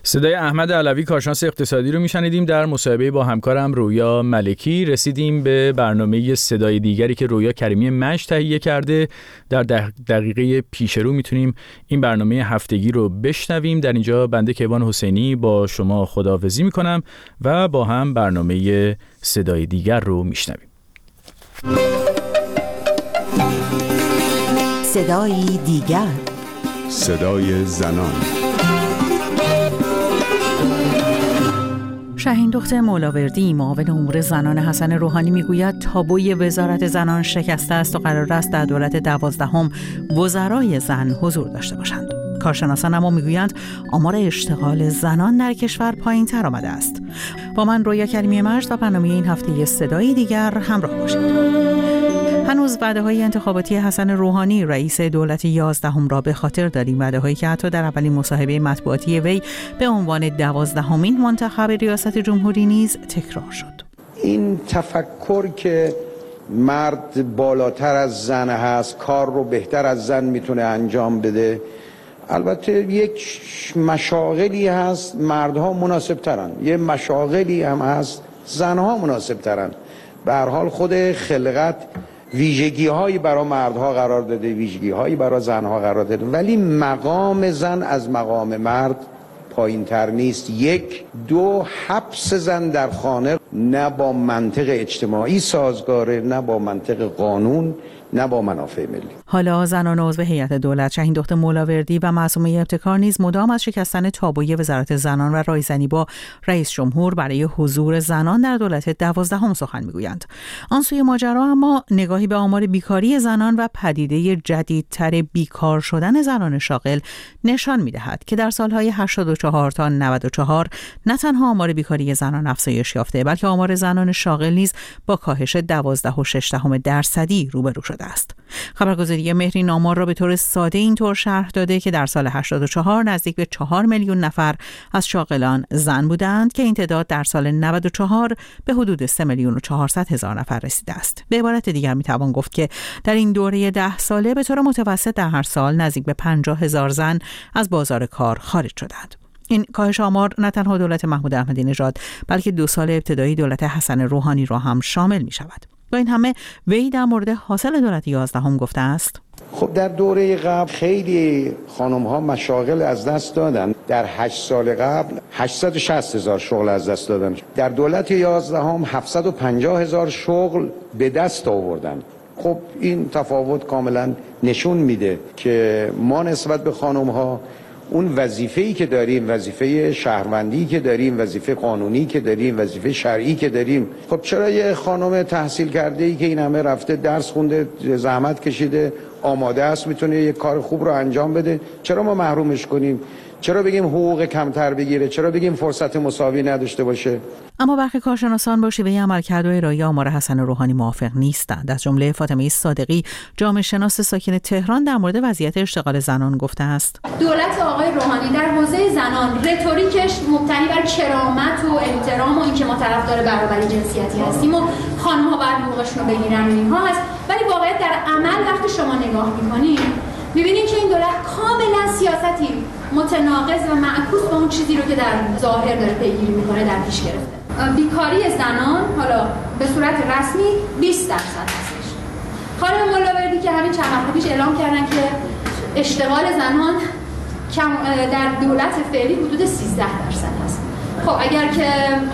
صدای احمد علوی کارشناس اقتصادی رو میشنیدیم در مصاحبه با همکارم رویا ملکی. رسیدیم به برنامه صدای دیگری که رویا کریمی مجد تهیه کرده. در دقیقه پیش رو میتونیم این برنامه هفتگی رو بشنویم. در اینجا بنده کیوان حسینی با شما خداحافظی میکنم و با هم برنامه صدای دیگر رو میشنویم. صدای دیگر، صدای زنان. شاهین دختر مولاوردی، معاون امور زنان حسن روحانی میگوید تابوی وزارت زنان شکسته است و قرار است در دولت 12 وزرای زن حضور داشته باشند. کارشناسان اما میگویند آمار اشتغال زنان در کشور پایین‌تر آمده است. با من رویا کریمی مجد و برنامه این هفته صدای دیگر همراه باشید. هنوز وعده‌های انتخاباتی حسن روحانی رئیس دولت 11 را به خاطر داریم، وعده‌هایی که حتی در اولین مصاحبه مطبوعاتی وی به عنوان 12مین منتخب ریاست جمهوری نیز تکرار شد. این تفکر که مرد بالاتر از زن هست، کار رو بهتر از زن میتونه انجام بده، البته یک مشاغلی هست مردها مناسب ترن، یه مشاغلی هم هست زنها مناسب ترن. به هر حال خود خلقت ویژگی هایی برای مردها قرار داده، ویژگی هایی برای زنها قرار داده، ولی مقام زن از مقام مرد پایین تر نیست. 1 2 حبس زن در خانه نه با منطق اجتماعی سازگاره، نه با منطق قانون، نه با منافع ملی. حالا زنان عضو هیئت دولت شاهین دختر مولاوردی و معصومه ابتکار نیز مدام از شکستن تابوی وزارت زنان و رایزنی با رئیس جمهور برای حضور زنان در دولت 12 سخن میگویند. آن سوی ماجرا اما نگاهی به آمار بیکاری زنان و پدیده جدیدتر بیکار شدن زنان شاغل نشان میدهد که در سالهای 84 تا 94 نه تنها آمار بیکاری زنان افزایش یافته، بلکه آمار زنان شاغل نیز با کاهش 12.6% روبرو شده است. خبرگزاری مهرین آمار را به طور ساده اینطور شرح داده که در سال 84 نزدیک به 4 میلیون نفر از شاغلان زن بودند که این تعداد در سال 94 به حدود 3,400,000 نفر رسیده است. به عبارت دیگر میتوان گفت که در این دوره 10 ساله به طور متوسط در هر سال نزدیک به 50,000 زن از بازار کار خارج شدند. این کاهش آمار نه تنها دولت محمود احمدی نژاد بلکه 2 سال ابتدایی دولت حسن روحانی را هم شامل می شود. با این همه وی در مورد حاصل دولت 11 گفته است: خب در دوره قبل خیلی خانم ها مشاغل از دست دادن. در 8 سال قبل 860,000 شغل از دست دادن. در دولت 11 750,000 شغل به دست آوردن. خب این تفاوت کاملا نشون میده که ما نسبت به خانم ها اون وظیفه‌ای که داریم، وظیفه شهروندی که داریم، وظیفه قانونی که داریم، وظیفه شرعی که داریم، خب چرا یه خانم تحصیل کرده‌ای که این همه رفته درس خونده، زحمت کشیده، آماده است، میتونه یه کار خوب رو انجام بده، چرا ما محرومش کنیم؟ چرا بگیم حقوق کمتر بگیره؟ چرا بگیم فرصت مساوی نداشته باشه؟ اما برخی کارشناسان با شیوه عملکرد و ارائه آمار حسن روحانی موافق نیستند. از جمله فاطمه صادقی، جامعه شناس ساکن تهران، در مورد وضعیت اشتغال زنان گفته است: دولت آقای روحانی در حوزه زنان رتوریکش مبتنی بر کرامت و احترام و اینکه ما طرفدار برابری جنسیتی هستیم و خانم‌ها باید حقوقشون رو بگیرن و اینها هست، ولی واقعا در عمل وقتی شما نگاه می‌کنید می‌بینید که این دولت کاملا سیاستی متناقض و معکوس با اون چیزی رو که در ظاهر داره پیگیری می‌کنه در پیش گرفته. بیکاری زنان حالا به صورت رسمی 20% هستش. خانم مولاوردی که همین چند وقت پیش اعلام کردن که اشتغال زنان در دولت فعلی حدود 13% هست. خب اگر که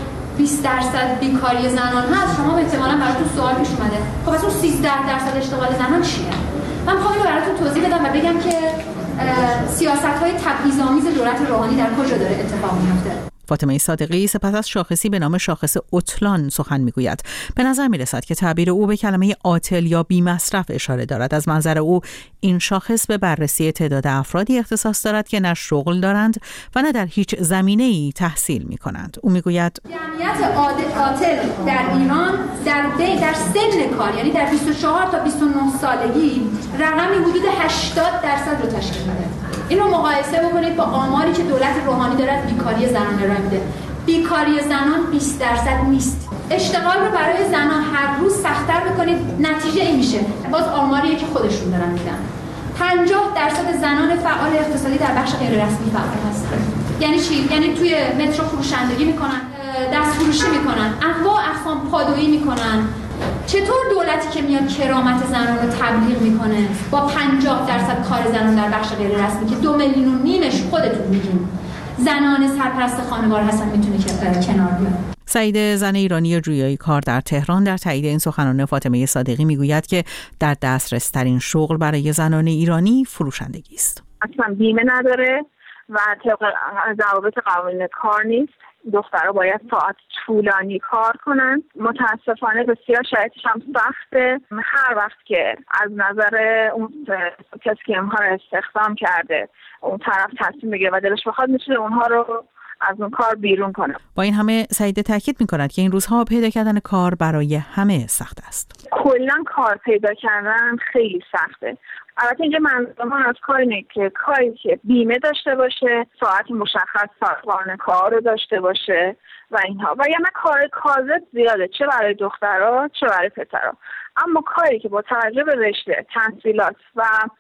20% بیکاری زنان هست، شما احتمالاً براتون سوال پیش اومده خب اصلا 13% اشتغال زنان چیه؟ من می‌خوام اینو براتون توضیح بدم و بگم که سیاست‌های تبعیض‌آمیز دولت روحانی در کجا داره اتفاق می‌افته. فاطمه صادقی سپس از شاخصی به نام شاخص اوتلان سخن میگوید. به نظر میرسد که تعبیر او به کلمه عاطل یا بی مصرف اشاره دارد. از منظر او این شاخص به بررسی تعداد افرادی اختصاص دارد که نه شغل دارند و نه در هیچ زمینه‌ای تحصیل میکنند. او میگوید جمعیت عاطل در ایران در سن کار، یعنی در 24 تا 29 سالگی، رقمی حدود 80% رو تشکیل میده. اینو مقایسه بکنید با آماری که دولت روحانی داره بیکاری زنان ارائه میده. بیکاری زنان 20% نیست. اشتغال رو برای زنان هر روز سخت‌تر بکنید، نتیجه این میشه. باز آماریه که خودشون دارن میدن. 50% زنان فعال اقتصادی در بخش غیر رسمی فعال هستند. یعنی چی؟ یعنی توی مترو فروشندگی میکنن، دست فروشی میکنن، انواع اقسام پادویی میکنن. چطور دولتی که میاد کرامت زنان رو تبلیغ میکنه با 50% کار زنان در بخش غیر رسمی که 2.5 میلیون خودتون میگین زنان سرپرست خانوار هستن میتونه کنار بیاد؟ سعید زن ایرانی جویای کار در تهران در تایید این سخنان فاطمه صادقی میگوید که در دسترس ترین شغل برای زنان ایرانی فروشندگی است. اصلا بیمه نداره و ضوابط قوانین کار نیست. دخترها باید ساعت طولانی کار کنن. متاسفانه بسیار شرایطش هم سخته. هر وقت که از نظر اون کسی که اونها رو استخدام کرده اون طرف تصمیم بگیره و دلش بخواد میتونه اونها رو از اون کار بیرون کنه. با این همه سعید تاکید می‌کند که این روزها پیدا کردن کار برای همه سخت است. کلاً کار پیدا کردن خیلی سخته. البته اینجا منظورم از کار اینه که کاری که بیمه داشته باشه، ساعت مشخص ساعت کار رو داشته باشه و اینها. و یعنی کار کاذب زیاده، چه برای دخترها چه برای پسرها. اما کاری که با توجه به رشته، تحصیلات و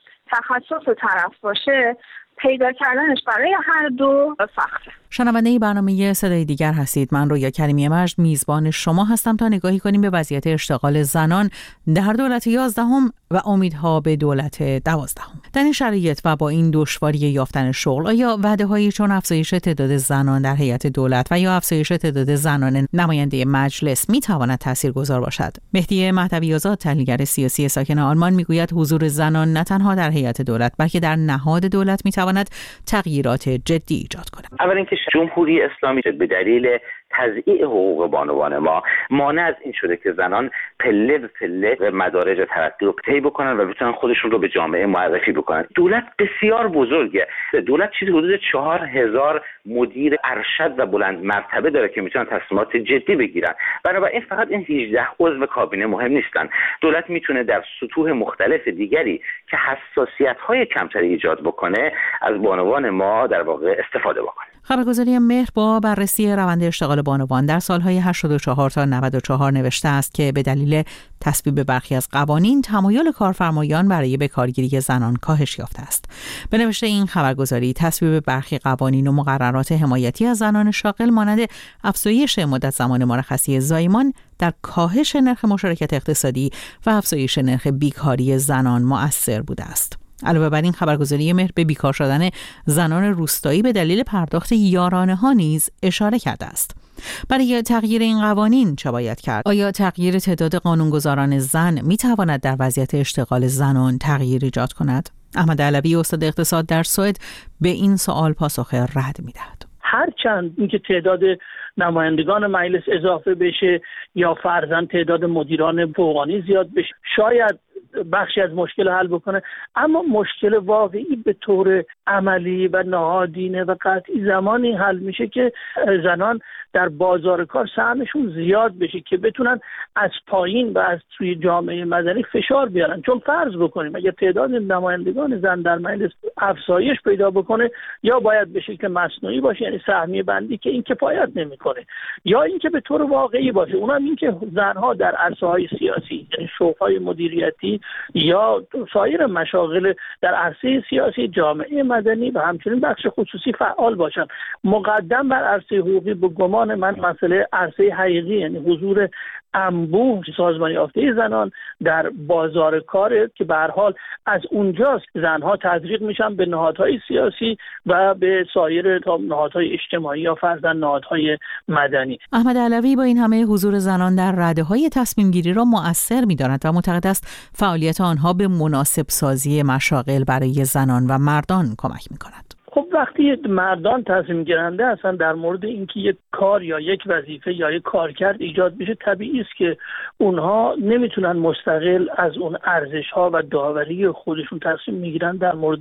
تخصص طرف باشه، پیدا کردنش برای هر دو سخته. شنونده برنامه صدای دیگر هستید. من رویا کریمی مجد میزبان شما هستم تا نگاهی کنیم به وضعیت اشتغال زنان در دولت 11 و امیدها به دولت 12. در این شرایط و با این دشواری یافتن شغل، آیا وعده‌هایی چون افزایش تعداد زنان در هیئت دولت و یا افزایش تعداد زنان نماینده مجلس میتواند تاثیرگذار باشد؟ مهدی مهدوی آزاد، تحلیلگر سیاسی ساکن آلمان، میگوید حضور زنان نه تنها در هیئت دولت بلکه در نهاد دولت میتواند تغییرات جدی ایجاد کند. اول اینکه جمهوری اسلامی به دلیل تضییع حقوق بانوان ما مانع از این شده که زنان پله به پله مدارج ترقی رو طی بکنن و بتونن خودشون رو به جامعه معرفی بکنن. دولت بسیار بزرگه. دولت چیزی حدود 4000 مدیر ارشد و بلند مرتبه داره که میتونن تصمیمات جدی بگیرن. بنابراین فقط این 18 عضو کابینه مهم نیستن. دولت میتونه در سطوح مختلف دیگری که حساسیت‌های کمتری ایجاد بکنه از بانوان ما در واقع استفاده بکنه. خبرگزاری مهر با بررسی روند اشتغال بانوان در سالهای 84 تا 94 نوشته است که به دلیل تصویب برخی از قوانین تمایل کارفرمایان برای بکارگیری زنان کاهش یافته است. به نوشته این خبرگزاری، تصویب برخی قوانین و مقررات حمایتی از زنان شاغل مانند افزایش مدت زمان مرخصی زایمان در کاهش نرخ مشارکت اقتصادی و افزایش نرخ بیکاری زنان مؤثر بوده است. علاوه بر این، خبرگزاری مهر به بیکار شدن زنان روستایی به دلیل پرداخت یارانه ها نیز اشاره کرده است. برای تغییر این قوانین چه باید کرد؟ آیا تغییر تعداد قانونگذاران زن می تواند در وضعیت اشتغال زنان تغییر ایجاد کند؟ احمد علوی، استاد اقتصاد در سوئد، به این سوال پاسخ رد می دهد. هرچند اینکه تعداد نمایندگان مجلس اضافه بشه یا فرضاً تعداد مدیران فوقانی زیاد بشه، شاید بخشی از مشکل حل بکنه، اما مشکل واقعی به طور عملی و نهادینه و قطعی زمانی حل میشه که زنان در بازار کار سهمشون زیاد بشه که بتونن از پایین و از توی جامعه مدنی فشار بیارن. چون فرض بکنیم اگر تعداد نمایندگان زن در مجلس افزایش پیدا بکنه، یا باید بشه که مصنوعی باشه، یعنی سهمیه بندی که این کفایت نمیکنه، یا اینکه به طور واقعی باشه، اونم این که زنها در عرصه‌های سیاسی، یعنی شغل‌های مدیریتی یا سایر مشاغل در عرصه سیاسی، جامعه مدنی و همچنین بخش خصوصی فعال باشن. مقدم بر عرصه حقوقی به گمان من مسئله عرصه حقیقی، یعنی حضور انبوه سازمانی یافته زنان در بازار کار که به هر حال از اونجاست زنها تزریق میشن به نهادهای سیاسی و به سایر نهادهای اجتماعی یا فرضاً نهادهای مدنی. احمد علوی با این همه حضور زنان در رده‌های تصمیم گیری را مؤثر می‌داند و معتقد است فعالیت آنها به مناسب سازی مشاغل برای زنان و مردان کمک می‌کند. خب وقتی مردان تصمیم گیرنده هستن در مورد اینکه یک کار یا یک وظیفه یا یک کارکرد ایجاد بشه، طبیعی است که اونها نمیتونن مستقل از اون ارزش‌ها و داوری خودشون تصمیم میگیرن در مورد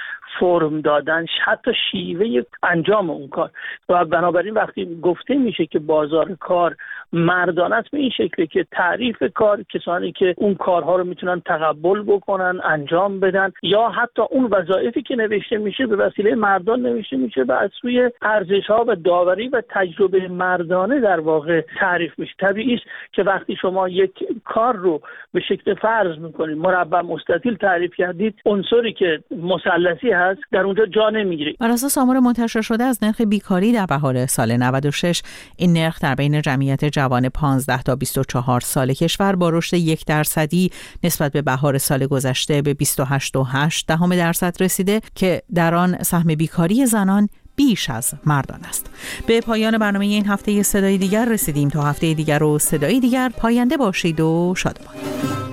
فرم دادن، حتی شیوه انجام اون کار. و بنابراین وقتی گفته میشه که بازار کار مردانه است، به این شکلی که تعریف کار، کسانی که اون کارها رو میتونن تقبل بکنن، انجام بدن، یا حتی اون وظایفی که نوشته میشه به وسیله مردان نوشته میشه و از سوی ارزش‌ها و داوری و تجربه مردانه در واقع تعریف میشه. طبیعی است که وقتی شما یک کار رو به شکل فرض میکنید، مربع مستطیل تعریف کردید، عنصری که مثلثی هست در اونجا جا نمیگیره. بر اساس آمار منتشر شده از نرخ بیکاری در بهار سال 96، این نرخ در بین جمعیت جوان 15 تا 24 سال کشور با رشد 1% نسبت به بهار سال گذشته به 28.8% رسیده که در آن سهم بیکاری زنان بیش از مردان است. به پایان برنامه این هفته صدای دیگر رسیدیم. تا هفته دیگر و صدای دیگر، پاینده باشید و شادمان.